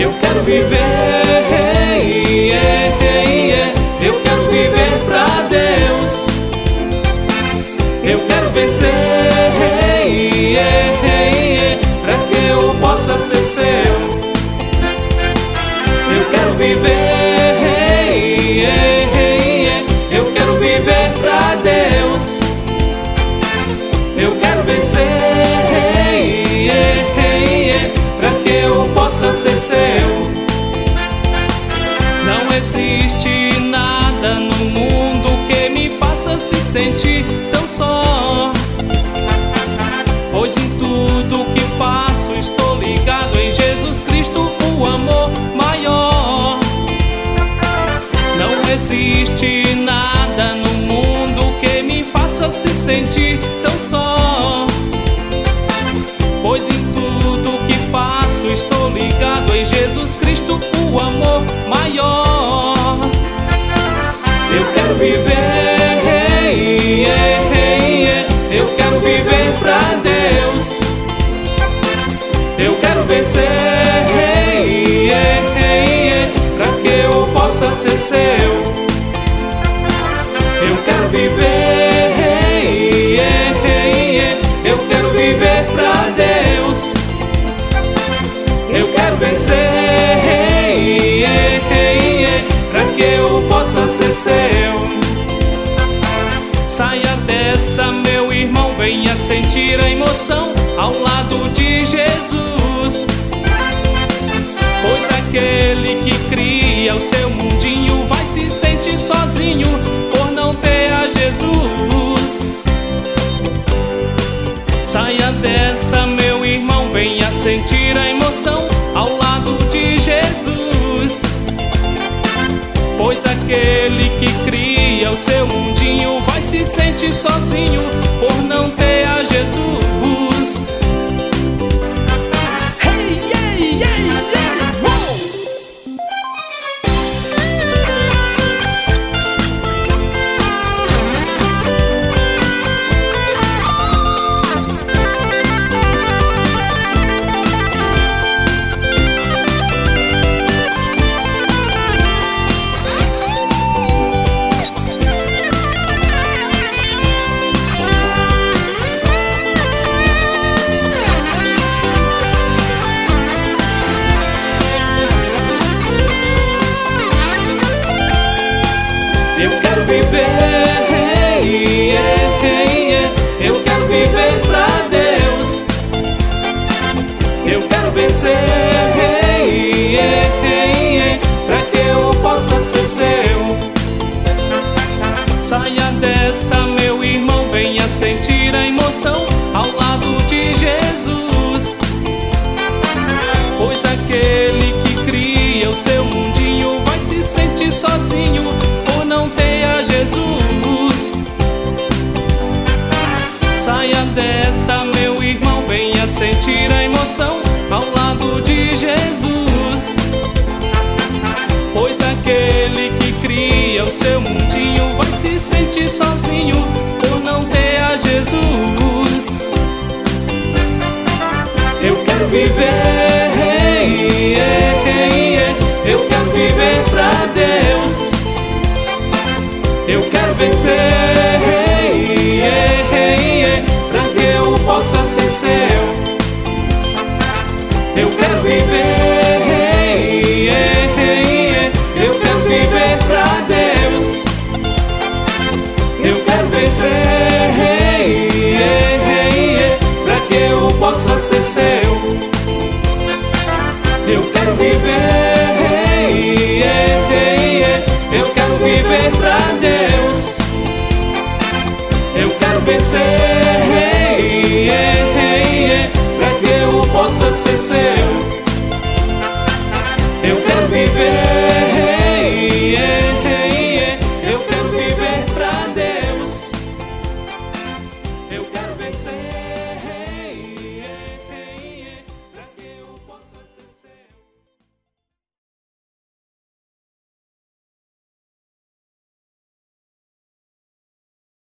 Eu quero viver, eu quero viver pra Deus. Eu quero vencer, pra que eu possa ser seu. Eu quero viver, eu quero viver pra Deus. Eu quero vencer, pra que eu possa ser seu. Não existe nada no mundo que me faça se sentir tão só, pois em tudo que faço estou ligado em Jesus Cristo, o amor maior. Não existe nada no mundo que me faça se sentir tão só, pois em tudo que faço estou ligado em Jesus Cristo, o amor maior. Eu quero viver, eu quero viver pra Deus. Eu quero vencer, pra que eu possa ser seu. Eu quero viver, eu quero viver pra Deus. Eu quero vencer, pra que eu possa ser seu. Saia dessa, meu irmão, venha sentir a emoção ao lado de Jesus, pois aquele que cria o seu mundinho vai se sentir sozinho por não ter a Jesus. Saia dessa, meu irmão, venha sentir a emoção ao lado de Jesus, pois aquele que cria o seu mundinho vai se sentir sozinho por não ter a Jesus. Hey, yeah, yeah, yeah, wow! Eu quero viver, eu quero viver pra Deus. Eu quero vencer, pra que eu possa ser seu. Saia dessa, meu irmão, venha sentir a emoção ao lado de Jesus, pois aquele que cria o seu mundinho vai se sentir sozinho por não ter a Jesus. Saia dessa, meu irmão, venha sentir a emoção ao lado de Jesus, pois aquele que cria o seu mundinho vai se sentir sozinho por não ter a Jesus. Eu quero viver, eu quero viver pra Deus. Eu quero vencer, pra que eu possa ser seu. Eu quero viver, eu quero viver pra Deus. Eu quero vencer, pra que eu possa ser seu. Eu quero viver, eu quero viver pra Deus. Eu quero vencer, pra que eu possa ser seu. Eu quero viver,